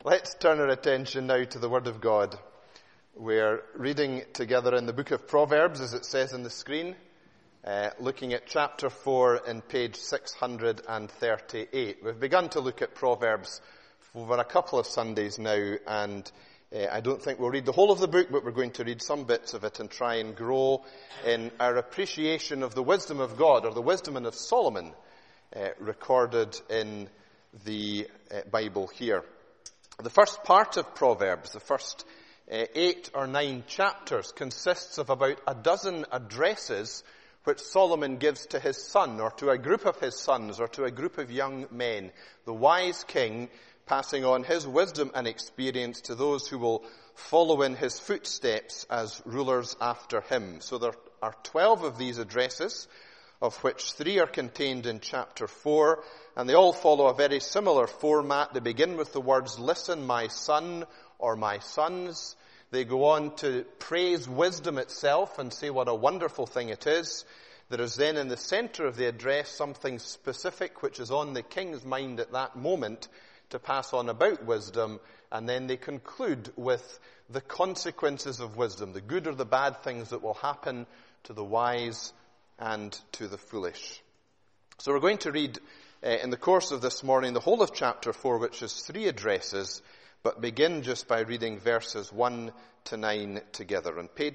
Let's turn our attention now to the Word of God. We're reading together in the book of Proverbs, as it says on the screen, looking at chapter 4 in page 638. We've begun to look at Proverbs over a couple of Sundays now, and I don't think we'll read the whole of the book, but we're going to read some bits of it and try and grow in our appreciation of the wisdom of God, or the wisdom of Solomon, recorded in the Bible here. The first part of Proverbs, the first 8 or 9 chapters, consists of about a dozen addresses which Solomon gives to his son, or to a group of his sons, or to a group of young men. The wise king passing on his wisdom and experience to those who will follow in his footsteps as rulers after him. So there are 12 of these addresses, of which 3 are contained in chapter 4, and they all follow a very similar format. They begin with the words, "Listen, my son," or "my sons." They go on to praise wisdom itself and say what a wonderful thing it is. There is then in the center of the address something specific which is on the king's mind at that moment to pass on about wisdom, and then they conclude with the consequences of wisdom, the good or the bad things that will happen to the wise and to the foolish. So we're going to read in the course of this morning the whole of chapter 4, which is 3 addresses, but begin just by reading verses 1 to 9 together. On page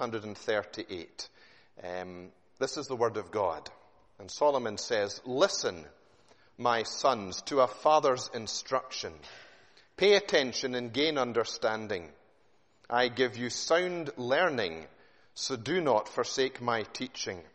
638, this is the word of God. And Solomon says, "Listen, my sons, to a father's instruction. Pay attention and gain understanding. I give you sound learning, so do not forsake my teaching.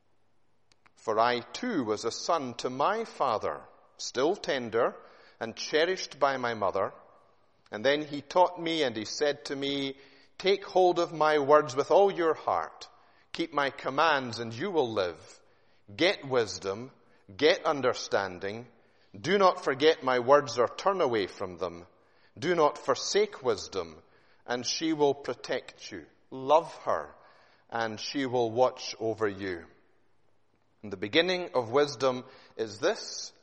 For I too was a son to my father, still tender and cherished by my mother. And then he taught me, and he said to me, 'Take hold of my words with all your heart. Keep my commands, and you will live. Get wisdom, get understanding. Do not forget my words or turn away from them. Do not forsake wisdom, and she will protect you. Love her, and she will watch over you.' And the beginning of wisdom is this: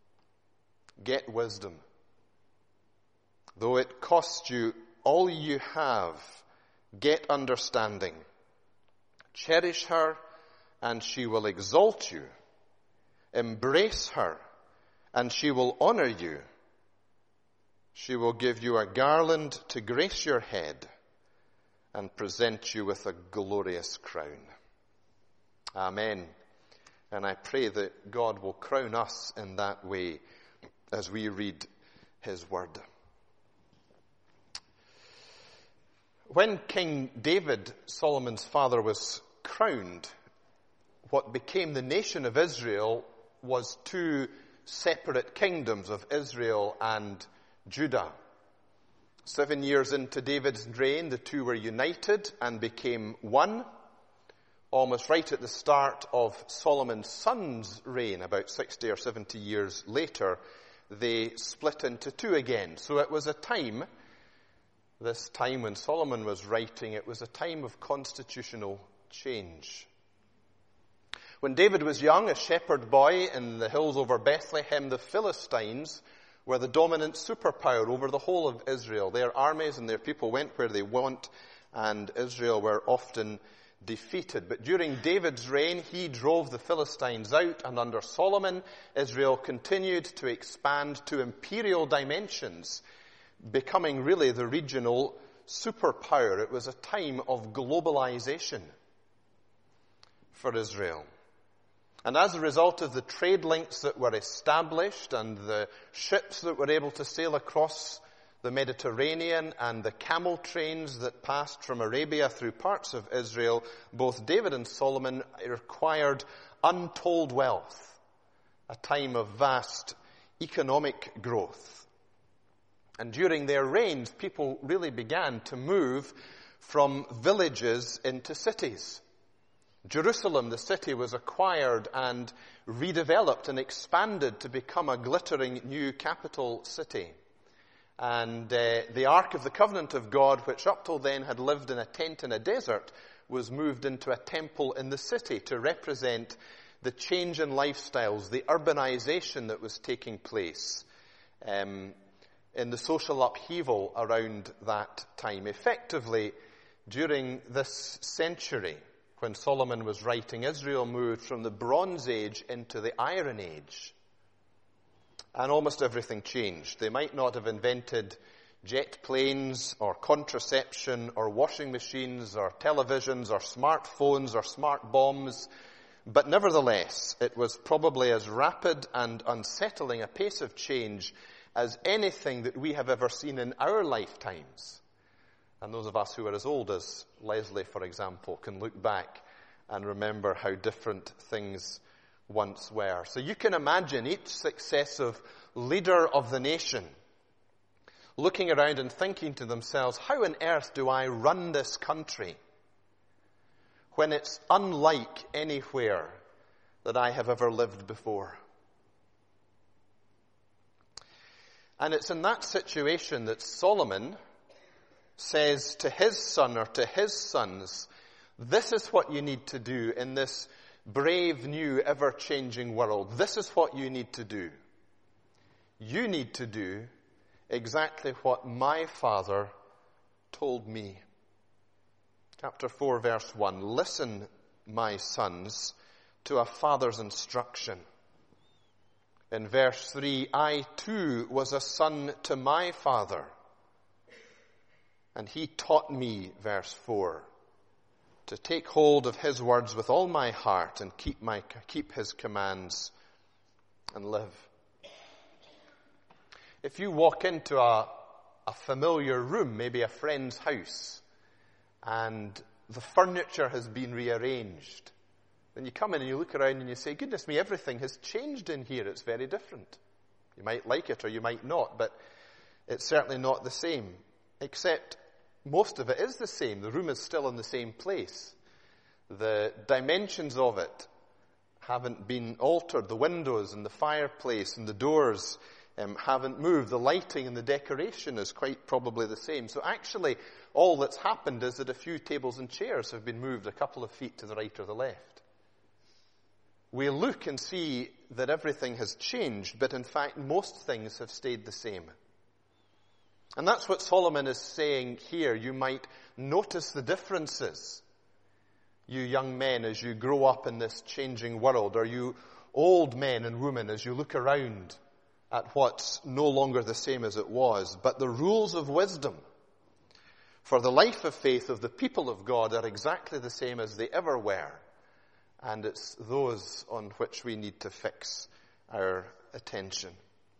get wisdom. Though it cost you all you have, get understanding. Cherish her, and she will exalt you. Embrace her, and she will honor you. She will give you a garland to grace your head and present you with a glorious crown." Amen. And I pray that God will crown us in that way as we read his word. When King David, Solomon's father, was crowned, what became the nation of Israel was 2 separate kingdoms of Israel and Judah. 7 years into David's reign, the 2 were united and became one. Almost right at the start of Solomon's son's reign, about 60 or 70 years later, they split into 2 again. So it was a time, this time when Solomon was writing, it was a time of constitutional change. When David was young, a shepherd boy in the hills over Bethlehem, the Philistines were the dominant superpower over the whole of Israel. Their armies and their people went where they want, and Israel were often defeated. But during David's reign, he drove the Philistines out, and under Solomon, Israel continued to expand to imperial dimensions, becoming really the regional superpower. It was a time of globalization for Israel. And as a result of the trade links that were established and the ships that were able to sail across the Mediterranean and the camel trains that passed from Arabia through parts of Israel, both David and Solomon acquired untold wealth, a time of vast economic growth. And during their reigns, people really began to move from villages into cities. Jerusalem, the city, was acquired and redeveloped and expanded to become a glittering new capital city. And the Ark of the Covenant of God, which up till then had lived in a tent in a desert, was moved into a temple in the city to represent the change in lifestyles, the urbanization that was taking place. in the social upheaval around that time. Effectively, during this century, when Solomon was writing, Israel moved from the Bronze Age into the Iron Age. And almost everything changed. They might not have invented jet planes or contraception or washing machines or televisions or smartphones or smart bombs, but nevertheless, it was probably as rapid and unsettling a pace of change as anything that we have ever seen in our lifetimes. And those of us who are as old as Leslie, for example, can look back and remember how different things once were. So you can imagine each successive leader of the nation looking around and thinking to themselves, how on earth do I run this country when it's unlike anywhere that I have ever lived before? And it's in that situation that Solomon says to his son or to his sons, this is what you need to do in this brave, new, ever-changing world. This is what you need to do. You need to do exactly what my father told me. Chapter 4, verse 1. Listen, my sons, to a father's instruction. In verse 3, I too was a son to my father, and he taught me, verse 4, to take hold of his words with all my heart and keep his commands and live. If you walk into a familiar room, maybe a friend's house, and the furniture has been rearranged, then you come in and you look around and you say, goodness me, everything has changed in here. It's very different. You might like it or you might not, but it's certainly not the same. Except most of it is the same. The room is still in the same place. The dimensions of it haven't been altered. The windows and the fireplace and the doors haven't moved. The lighting and the decoration is quite probably the same. So actually, all that's happened is that a few tables and chairs have been moved a couple of feet to the right or the left. We look and see that everything has changed, but in fact, most things have stayed the same. And that's what Solomon is saying here. You might notice the differences, you young men, as you grow up in this changing world, or you old men and women as you look around at what's no longer the same as it was. But the rules of wisdom for the life of faith of the people of God are exactly the same as they ever were. And it's those on which we need to fix our attention.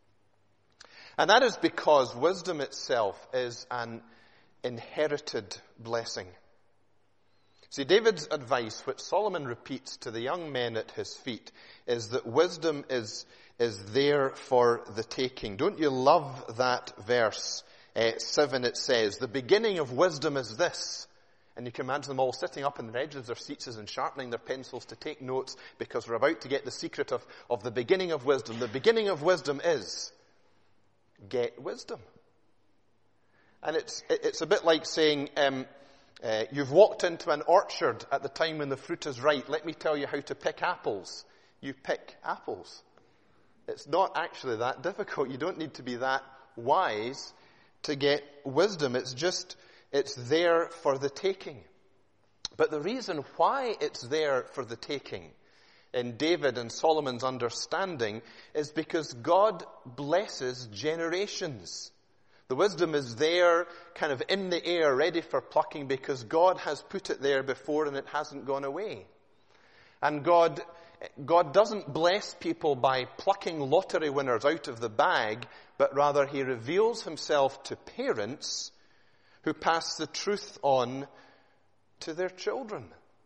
And that is because wisdom itself is an inherited blessing. See, David's advice, which Solomon repeats to the young men at his feet, is that wisdom is there for the taking. Don't you love that verse 7? It says, the beginning of wisdom is this. And you can imagine them all sitting up on the edges of their seats and sharpening their pencils to take notes, because we're about to get the secret of the beginning of wisdom. The beginning of wisdom is get wisdom. And it's a bit like saying, you've walked into an orchard at the time when the fruit is ripe. Let me tell you how to pick apples. You pick apples. It's not actually that difficult. You don't need to be that wise to get wisdom. It's there for the taking. But the reason why it's there for the taking in David and Solomon's understanding is because God blesses generations. The wisdom is there, kind of in the air, ready for plucking, because God has put it there before and it hasn't gone away. And God doesn't bless people by plucking lottery winners out of the bag, but rather he reveals himself to parents who pass the truth on to their children.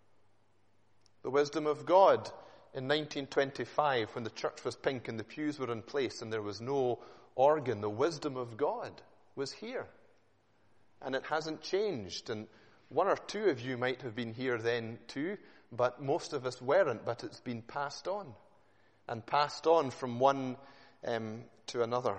The wisdom of God in 1925, when the church was pink and the pews were in place and there was no organ, the wisdom of God was here. And it hasn't changed. And one or two of you might have been here then too, but most of us weren't. But it's been passed on. And passed on from one to another.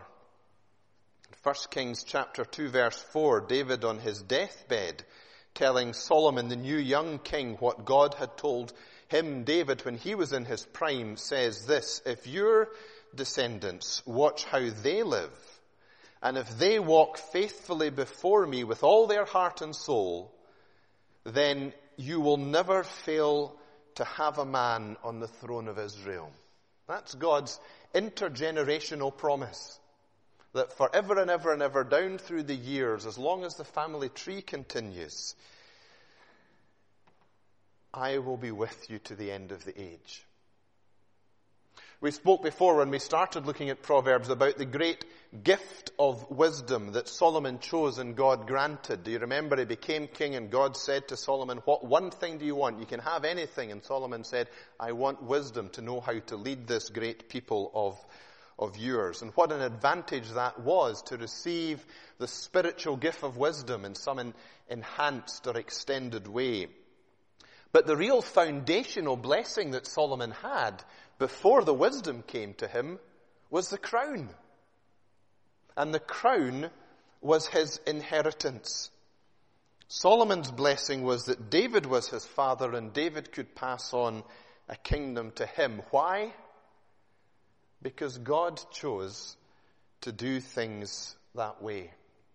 1 Kings chapter 2 verse 4, David on his deathbed telling Solomon, the new young king, what God had told him, David, when he was in his prime, says this: if your descendants watch how they live and if they walk faithfully before me with all their heart and soul, then you will never fail to have a man on the throne of Israel. That's God's intergenerational promise. That forever and ever and ever, down through the years, as long as the family tree continues, I will be with you to the end of the age. We spoke before when we started looking at Proverbs about the great gift of wisdom that Solomon chose and God granted. Do you remember he became king and God said to Solomon, what one thing do you want? You can have anything. And Solomon said, I want wisdom to know how to lead this great people of yours. And what an advantage that was to receive the spiritual gift of wisdom in some enhanced or extended way. But the real foundational blessing that Solomon had before the wisdom came to him was the crown. And the crown was his inheritance. Solomon's blessing was that David was his father and David could pass on a kingdom to him. Why? Because God chose to do things that way.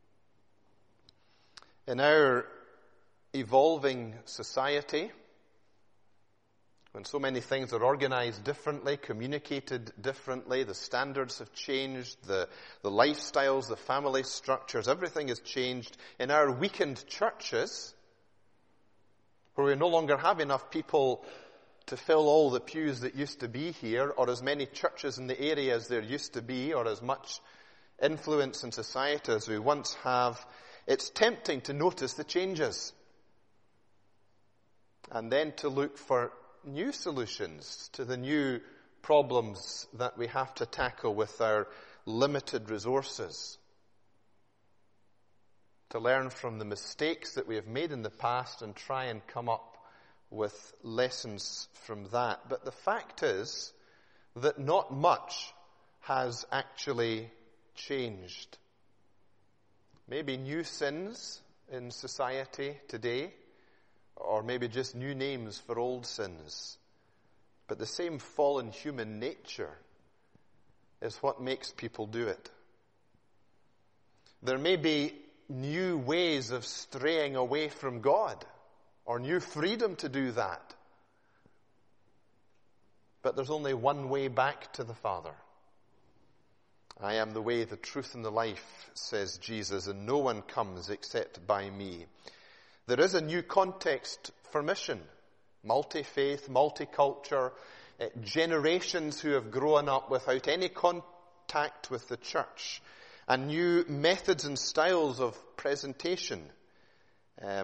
In our evolving society, when so many things are organized differently, communicated differently, the standards have changed, the lifestyles, the family structures, everything has changed. In our weakened churches, where we no longer have enough people to fill all the pews that used to be here, or as many churches in the area as there used to be, or as much influence in society as we once have, it's tempting to notice the changes. And then to look for new solutions to the new problems that we have to tackle with our limited resources. To learn from the mistakes that we have made in the past and try and come up with lessons from that. But the fact is that not much has actually changed. Maybe new sins in society today, or maybe just new names for old sins. But the same fallen human nature is what makes people do it. There may be new ways of straying away from God, or new freedom to do that. But there's only one way back to the Father. I am the way, the truth, and the life, says Jesus, and no one comes except by me. There is a new context for mission. Multi-faith, multicultural, generations who have grown up without any contact with the church, and new methods and styles of presentation. There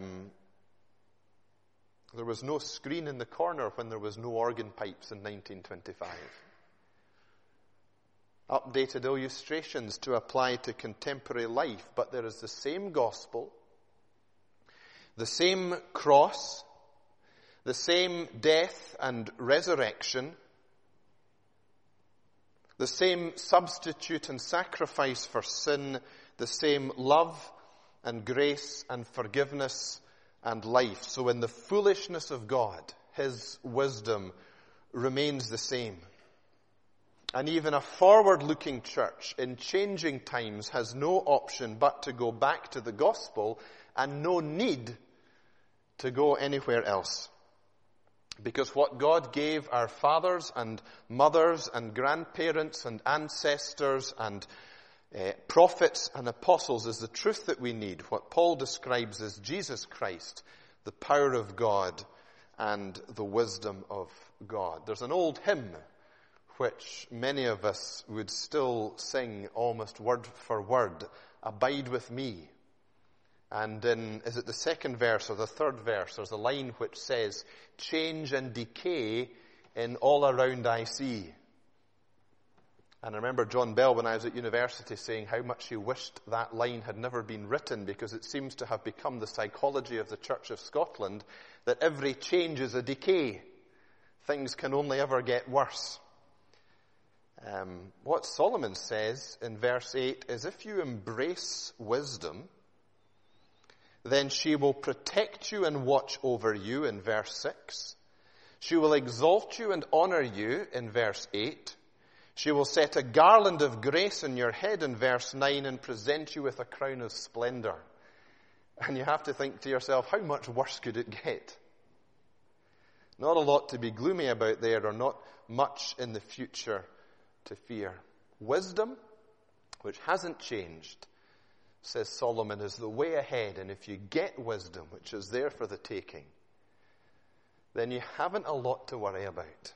was no screen in the corner when there was no organ pipes in 1925. Updated illustrations to apply to contemporary life, but there is the same gospel, the same cross, the same death and resurrection, the same substitute and sacrifice for sin, the same love and grace and forgiveness and life. So in the foolishness of God, His wisdom remains the same. And even a forward-looking church in changing times has no option but to go back to the gospel and no need to go anywhere else. Because what God gave our fathers and mothers and grandparents and ancestors and prophets and apostles is the truth that we need. What Paul describes as Jesus Christ, the power of God and the wisdom of God. There's an old hymn which many of us would still sing almost word for word, "Abide with me." And is it the second verse or the third verse, there's a line which says, "Change and decay in all around I see." And I remember John Bell, when I was at university, saying how much he wished that line had never been written, because it seems to have become the psychology of the Church of Scotland that every change is a decay. Things can only ever get worse. What Solomon says in verse 8 is, if you embrace wisdom, then she will protect you and watch over you, in verse 6. She will exalt you and honor you, in verse 8. She will set a garland of grace on your head in verse 9 and present you with a crown of splendor. And you have to think to yourself, how much worse could it get? Not a lot to be gloomy about there, or not much in the future to fear. Wisdom, which hasn't changed, says Solomon, is the way ahead. And if you get wisdom, which is there for the taking, then you haven't a lot to worry about.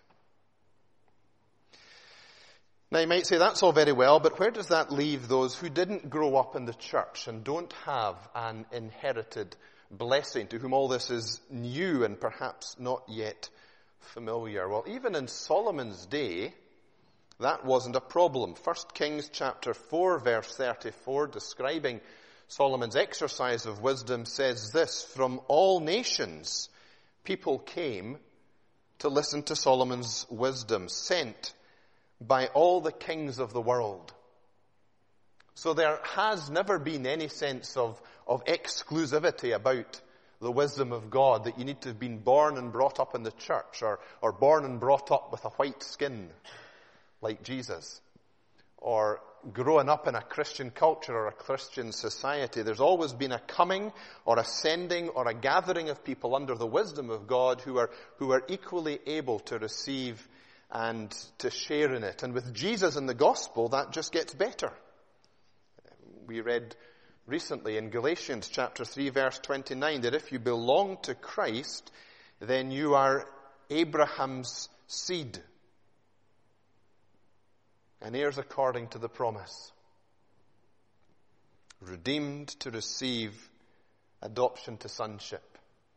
Now you might say, that's all very well, but where does that leave those who didn't grow up in the church and don't have an inherited blessing, to whom all this is new and perhaps not yet familiar? Well, even in Solomon's day, that wasn't a problem. 1 Kings chapter 4, verse 34, describing Solomon's exercise of wisdom, says this: from all nations people came to listen to Solomon's wisdom, sent by all the kings of the world. So there has never been any sense of exclusivity about the wisdom of God, that you need to have been born and brought up in the church, or born and brought up with a white skin like Jesus, or growing up in a Christian culture or a Christian society. There's always been a coming or a sending or a gathering of people under the wisdom of God who are equally able to receive and to share in it. And with Jesus in the gospel, that just gets better. We read recently in Galatians chapter 3, verse 29, that if you belong to Christ, then you are Abraham's seed, and heirs according to the promise, redeemed to receive adoption to sonship.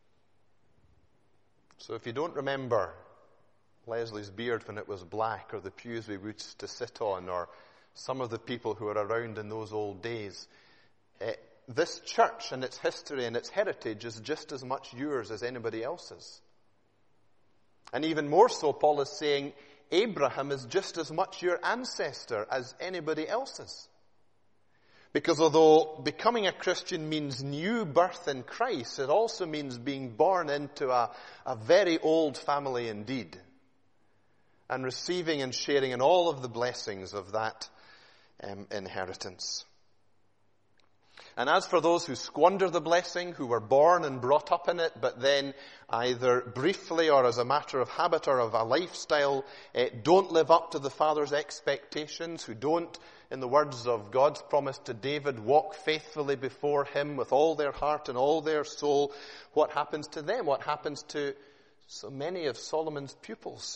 So if you don't remember Leslie's beard when it was black, or the pews we used to sit on, or some of the people who were around in those old days, this church and its history and its heritage is just as much yours as anybody else's. And even more so, Paul is saying, Abraham is just as much your ancestor as anybody else's. Because although becoming a Christian means new birth in Christ, it also means being born into a very old family indeed, and receiving and sharing in all of the blessings of that inheritance. And as for those who squander the blessing, who were born and brought up in it, but then either briefly or as a matter of habit or of a lifestyle, don't live up to the Father's expectations, who don't, in the words of God's promise to David, walk faithfully before him with all their heart and all their soul, what happens to them? What happens to so many of Solomon's pupils?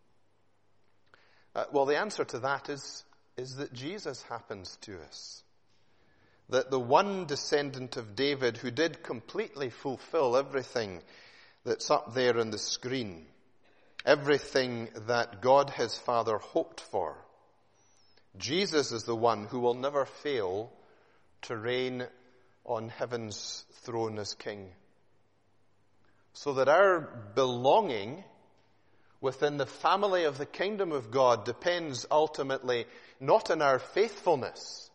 Well, the answer to that is that Jesus happens to us. That the one descendant of David who did completely fulfill everything that's up there on the screen, everything that God his Father hoped for, Jesus is the one who will never fail to reign on heaven's throne as King. So that our belonging within the family of the kingdom of God depends ultimately not on our faithfulness,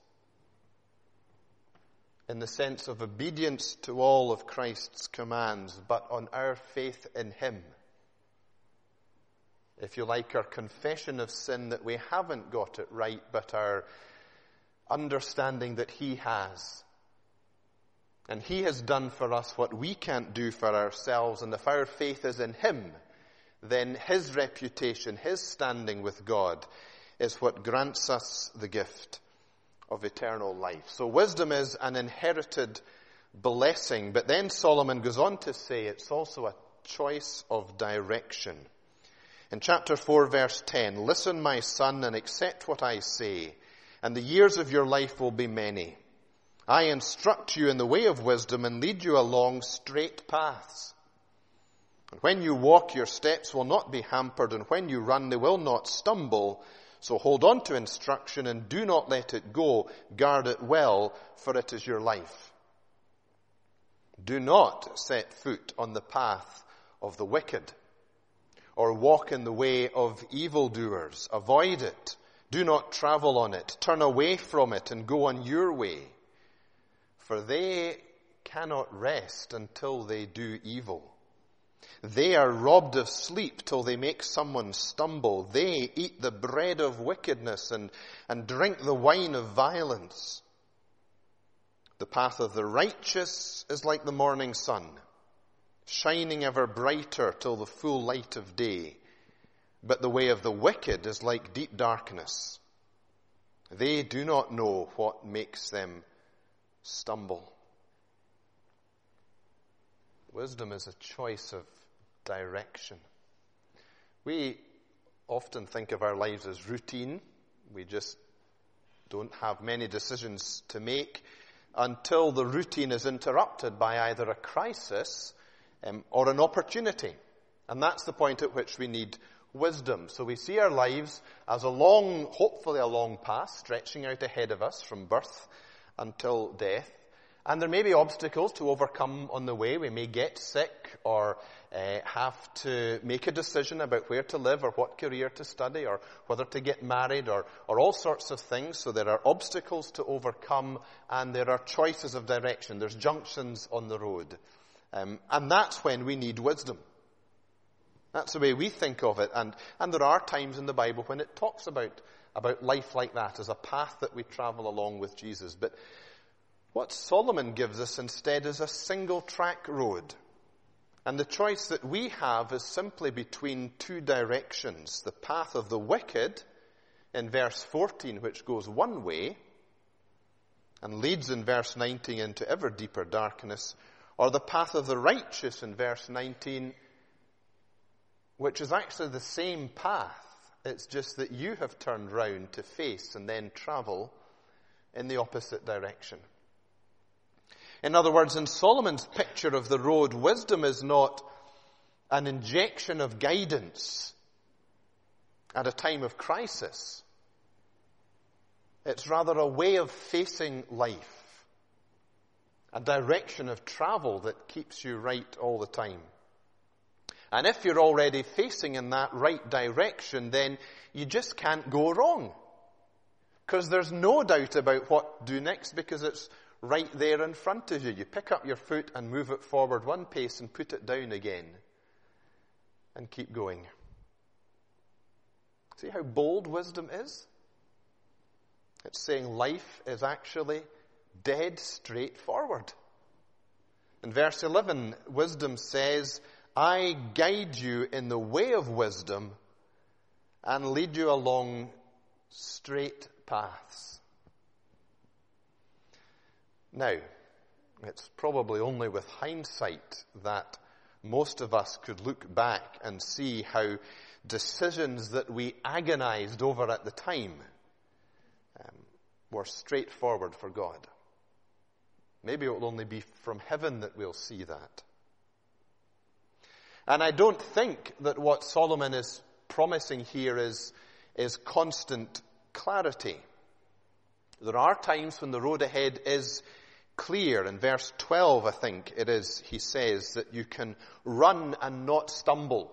in the sense of obedience to all of Christ's commands, but on our faith in him. If you like, our confession of sin that we haven't got it right, but our understanding that he has. And he has done for us what we can't do for ourselves, and if our faith is in him, then his reputation, his standing with God, is what grants us the gift of eternal life. So wisdom is an inherited blessing, but then Solomon goes on to say it's also a choice of direction. In chapter 4, verse 10, listen, my son, and accept what I say, and the years of your life will be many. I instruct you in the way of wisdom and lead you along straight paths. And when you walk, your steps will not be hampered, and when you run, they will not stumble. So hold on to instruction and do not let it go. Guard it well, for it is your life. Do not set foot on the path of the wicked, or walk in the way of evildoers. Avoid it. Do not travel on it. Turn away from it and go on your way. For they cannot rest until they do evil, They are robbed of sleep till they make someone stumble. They eat the bread of wickedness and drink the wine of violence. The path of the righteous is like the morning sun, shining ever brighter till the full light of day. But the way of the wicked is like deep darkness. They do not know what makes them stumble. Wisdom is a choice of direction. We often think of our lives as routine. We just don't have many decisions to make until the routine is interrupted by either a crisis or an opportunity. And that's the point at which we need wisdom. So we see our lives as hopefully a long path stretching out ahead of us from birth until death. And there may be obstacles to overcome on the way. We may get sick or have to make a decision about where to live or what career to study or whether to get married or all sorts of things. So there are obstacles to overcome and there are choices of direction. There's junctions on the road. And that's when we need wisdom. That's the way we think of it. And there are times in the Bible when it talks about life like that as a path that we travel along with Jesus. But what Solomon gives us instead is a single track road. And the choice that we have is simply between two directions. The path of the wicked in verse 14, which goes one way and leads in verse 19 into ever deeper darkness, or the path of the righteous in verse 19, which is actually the same path. It's just that you have turned round to face and then travel in the opposite direction. In other words, in Solomon's picture of the road, wisdom is not an injection of guidance at a time of crisis. It's rather a way of facing life, a direction of travel that keeps you right all the time. And if you're already facing in that right direction, then you just can't go wrong. Because there's no doubt about what to do next, because it's right there in front of you. You pick up your foot and move it forward one pace and put it down again. And keep going. See how bold wisdom is? It's saying life is actually dead straightforward. In verse 11, wisdom says, I guide you in the way of wisdom and lead you along straight paths. Now, it's probably only with hindsight that most of us could look back and see how decisions that we agonized over at the time were straightforward for God. Maybe it will only be from heaven that we'll see that. And I don't think that what Solomon is promising here is constant clarity. There are times when the road ahead is clear. In verse 12, I think it is, he says that you can run and not stumble.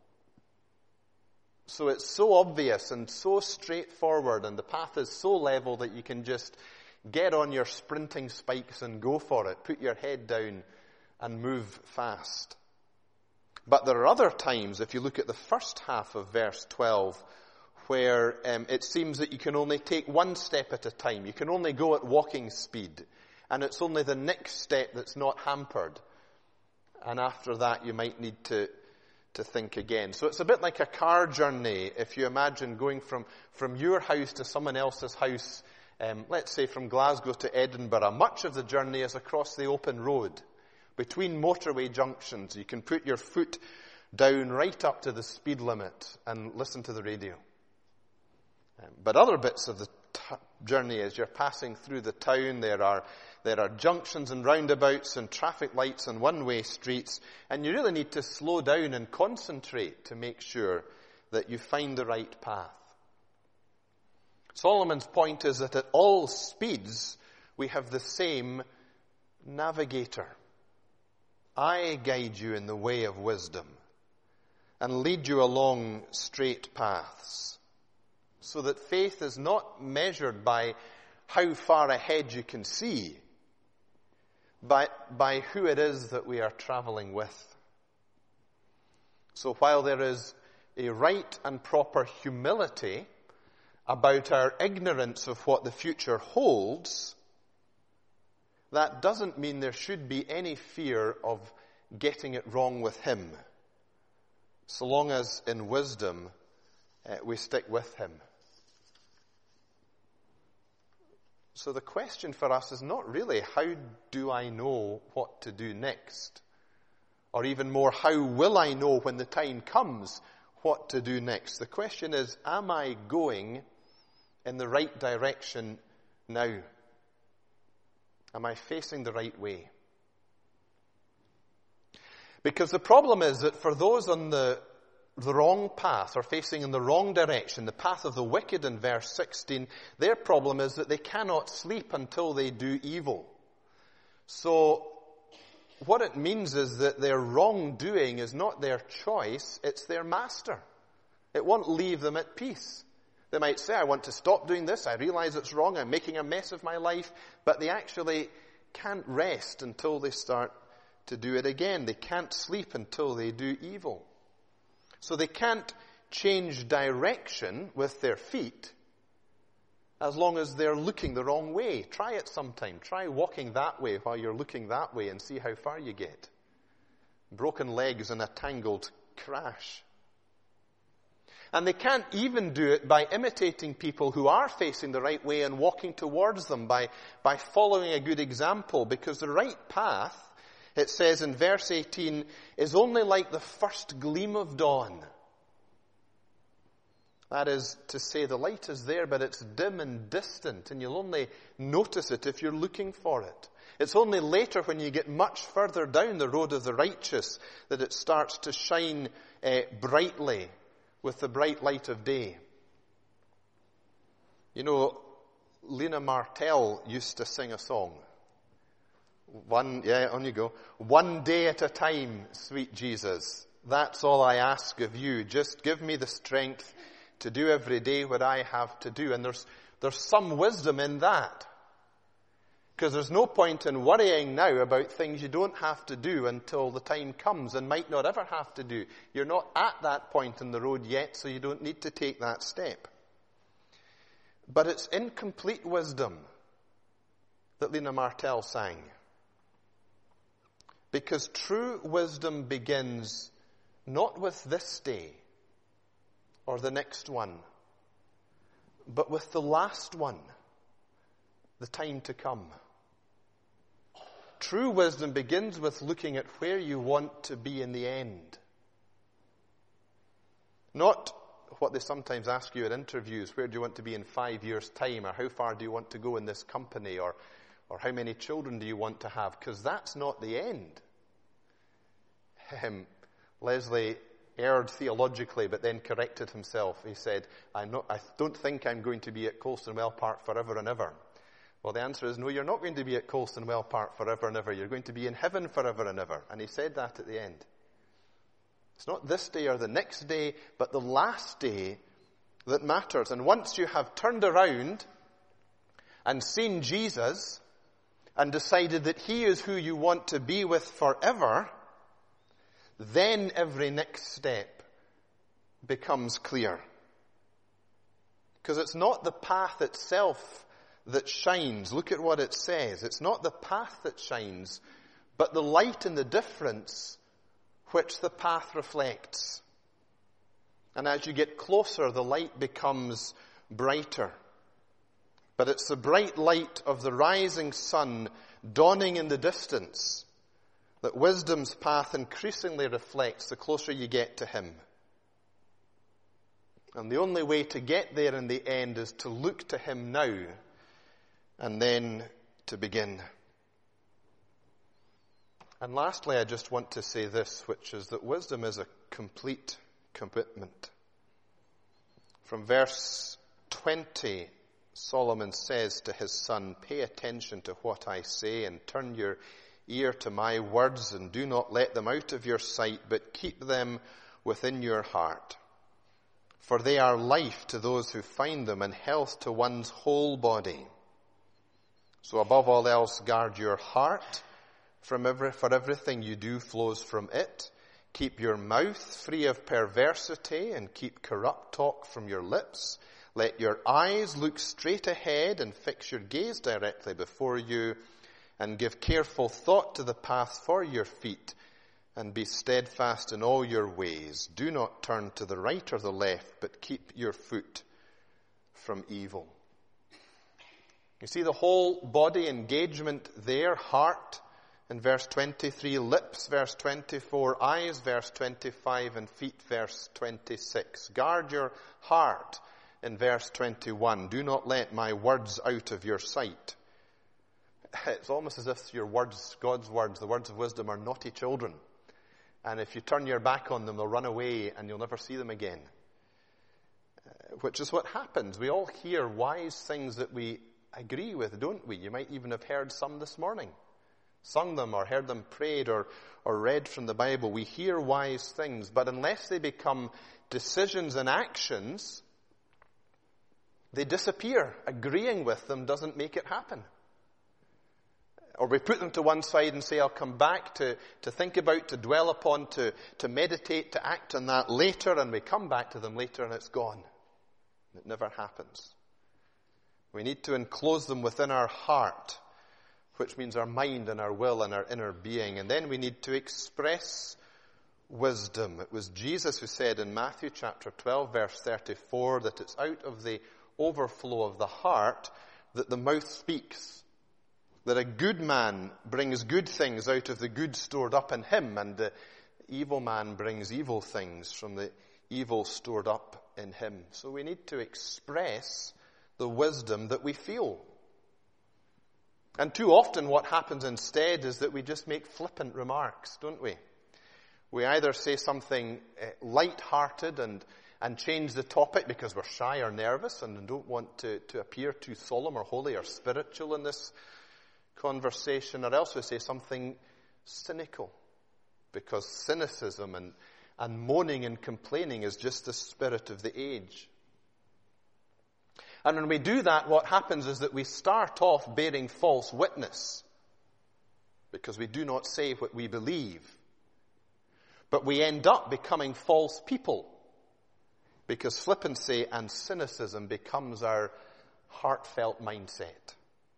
So it's so obvious and so straightforward, and the path is so level that you can just get on your sprinting spikes and go for it. Put your head down and move fast. But there are other times, if you look at the first half of verse 12, where it seems that you can only take one step at a time. You can only go at walking speed. And it's only the next step that's not hampered. And after that, you might need to think again. So it's a bit like a car journey. If you imagine going from your house to someone else's house, let's say from Glasgow to Edinburgh, much of the journey is across the open road. Between motorway junctions, you can put your foot down right up to the speed limit and listen to the radio. But other bits of the journey, as you're passing through the town, there are junctions and roundabouts and traffic lights and one-way streets, and you really need to slow down and concentrate to make sure that you find the right path. Solomon's point is that at all speeds, we have the same navigator. I guide you in the way of wisdom and lead you along straight paths. So that faith is not measured by how far ahead you can see, but by who it is that we are traveling with. So while there is a right and proper humility about our ignorance of what the future holds, that doesn't mean there should be any fear of getting it wrong with him, so long as in wisdom we stick with him. So the question for us is not really, how do I know what to do next? Or even more, how will I know when the time comes what to do next? The question is, am I going in the right direction now? Am I facing the right way? Because the problem is that for those on the wrong path, or facing in the wrong direction, the path of the wicked in verse 16, their problem is that they cannot sleep until they do evil. So what it means is that their wrongdoing is not their choice, it's their master. It won't leave them at peace. They might say, I want to stop doing this, I realize it's wrong, I'm making a mess of my life, but they actually can't rest until they start to do it again. They can't sleep until they do evil. So they can't change direction with their feet as long as they're looking the wrong way. Try it sometime. Try walking that way while you're looking that way and see how far you get. Broken legs in a tangled crash. And they can't even do it by imitating people who are facing the right way and walking towards them, by following a good example, because the right path, it says in verse 18, is only like the first gleam of dawn. That is to say, the light is there, but it's dim and distant, and you'll only notice it if you're looking for it. It's only later, when you get much further down the road of the righteous, that it starts to shine brightly with the bright light of day. You know, Lena Martell used to sing a song. On you go. One day at a time, sweet Jesus. That's all I ask of you. Just give me the strength to do every day what I have to do. And there's some wisdom in that. Because there's no point in worrying now about things you don't have to do until the time comes and might not ever have to do. You're not at that point in the road yet, so you don't need to take that step. But it's incomplete wisdom that Lena Martell sang. Because true wisdom begins not with this day or the next one, but with the last one, the time to come. True wisdom begins with looking at where you want to be in the end. Not what they sometimes ask you at interviews, where do you want to be in 5 years' time, or how far do you want to go in this company, or how many children do you want to have, because that's not the end. Leslie erred theologically, but then corrected himself. He said, I don't think I'm going to be at Colston Well Park forever and ever. Well, the answer is no, you're not going to be at Colston Well Park forever and ever. You're going to be in heaven forever and ever. And he said that at the end. It's not this day or the next day, but the last day that matters. And once you have turned around and seen Jesus and decided that he is who you want to be with forever, then every next step becomes clear. Because it's not the path itself that shines. Look at what it says. It's not the path that shines, but the light and the difference which the path reflects. And as you get closer, the light becomes brighter. But it's the bright light of the rising sun dawning in the distance that wisdom's path increasingly reflects the closer you get to him. And the only way to get there in the end is to look to him now and then to begin. And lastly, I just want to say this, which is that wisdom is a complete commitment. From verse 20, Solomon says to his son, pay attention to what I say and turn your ear to my words, and do not let them out of your sight, but keep them within your heart. For they are life to those who find them, and health to one's whole body. So above all else, guard your heart, for everything you do flows from it. Keep your mouth free of perversity and keep corrupt talk from your lips. Let your eyes look straight ahead and fix your gaze directly before you, and give careful thought to the path for your feet, and be steadfast in all your ways. Do not turn to the right or the left, but keep your foot from evil. You see the whole body engagement there: heart in verse 23, lips verse 24, eyes verse 25, and feet verse 26. Guard your heart in verse 21. Do not let my words out of your sight. It's almost as if your words, God's words, the words of wisdom, are naughty children. And if you turn your back on them, they'll run away and you'll never see them again. Which is what happens. We all hear wise things that we agree with, don't we? You might even have heard some this morning. Sung them or heard them prayed or read from the Bible. We hear wise things, but unless they become decisions and actions, they disappear. Agreeing with them doesn't make it happen. Or we put them to one side and say, I'll come back to think about, to dwell upon, to meditate, to act on that later, and we come back to them later and it's gone. It never happens. We need to enclose them within our heart, which means our mind and our will and our inner being. And then we need to express wisdom. It was Jesus who said in Matthew chapter 12, verse 34, that it's out of the overflow of the heart that the mouth speaks. That a good man brings good things out of the good stored up in him, and the evil man brings evil things from the evil stored up in him. So we need to express the wisdom that we feel. And too often what happens instead is that we just make flippant remarks, don't we? We either say something light-hearted and change the topic because we're shy or nervous and don't want to appear too solemn or holy or spiritual in this conversation, or else we say something cynical, because cynicism and moaning and complaining is just the spirit of the age. And when we do that, what happens is that we start off bearing false witness, because we do not say what we believe. But we end up becoming false people, because flippancy and cynicism becomes our heartfelt mindset.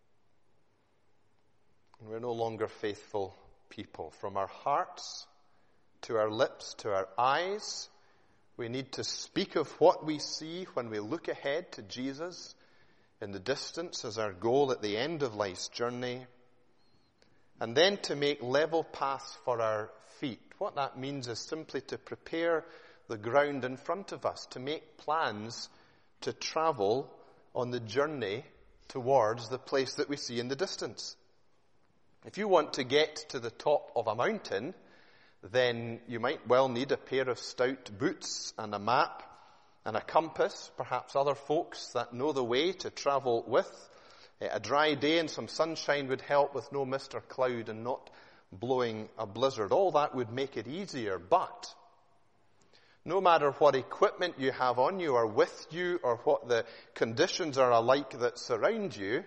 And we're no longer faithful people. From our hearts to our lips to our eyes, we need to speak of what we see when we look ahead to Jesus in the distance as our goal at the end of life's journey. And then to make level paths for our feet. What that means is simply to prepare the ground in front of us, to make plans to travel on the journey towards the place that we see in the distance. If you want to get to the top of a mountain, then you might well need a pair of stout boots and a map and a compass, perhaps other folks that know the way to travel with. A dry day and some sunshine would help with no mist or cloud and not blowing a blizzard. All that would make it easier, but no matter what equipment you have on you or with you or what the conditions are alike that surround you,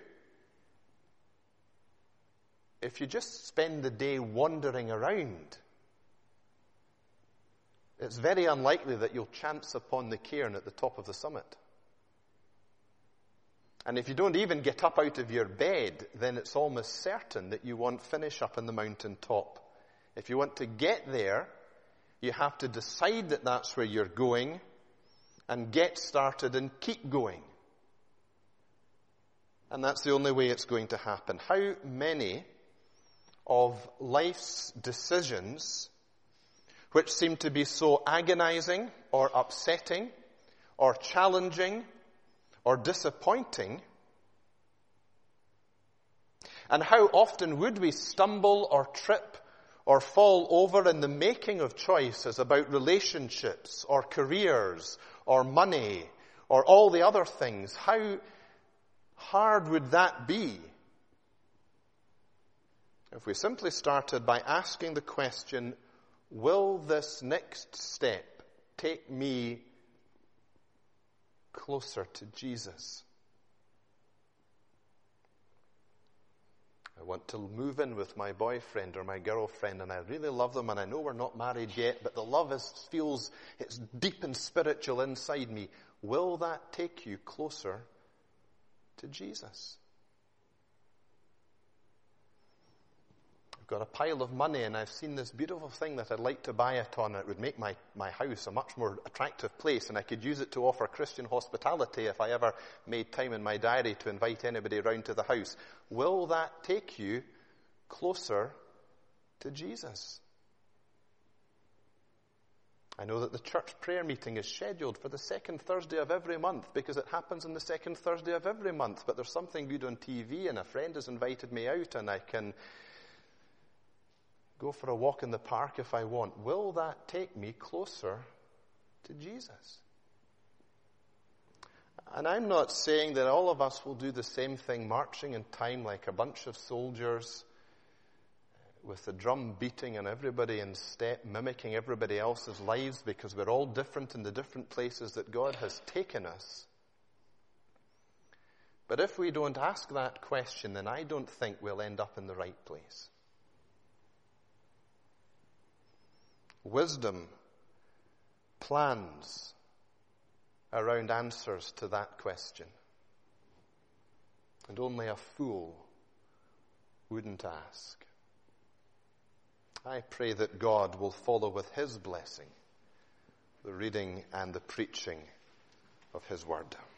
if you just spend the day wandering around, it's very unlikely that you'll chance upon the cairn at the top of the summit. And if you don't even get up out of your bed, then it's almost certain that you won't finish up in the mountain top. If you want to get there, you have to decide that that's where you're going and get started and keep going. And that's the only way it's going to happen. How many of life's decisions which seem to be so agonizing or upsetting or challenging or disappointing, and how often would we stumble or trip or fall over in the making of choices about relationships or careers or money or all the other things? How hard would that be if we simply started by asking the question, will this next step take me closer to Jesus? I want to move in with my boyfriend or my girlfriend, and I really love them, and I know we're not married yet, but the love feels it's deep and spiritual inside me. Will that take you closer to Jesus? I've got a pile of money, and I've seen this beautiful thing that I'd like to buy it on. It would make my house a much more attractive place, and I could use it to offer Christian hospitality if I ever made time in my diary to invite anybody around to the house. Will that take you closer to Jesus? I know that the church prayer meeting is scheduled for the second Thursday of every month because it happens on the second Thursday of every month, but there's something good on TV and a friend has invited me out and I can go for a walk in the park if I want. Will that take me closer to Jesus? And I'm not saying that all of us will do the same thing, marching in time like a bunch of soldiers with the drum beating and everybody in step, mimicking everybody else's lives, because we're all different in the different places that God has taken us. But if we don't ask that question, then I don't think we'll end up in the right place. Wisdom plans around answers to that question. And only a fool wouldn't ask. I pray that God will follow with His blessing the reading and the preaching of His word.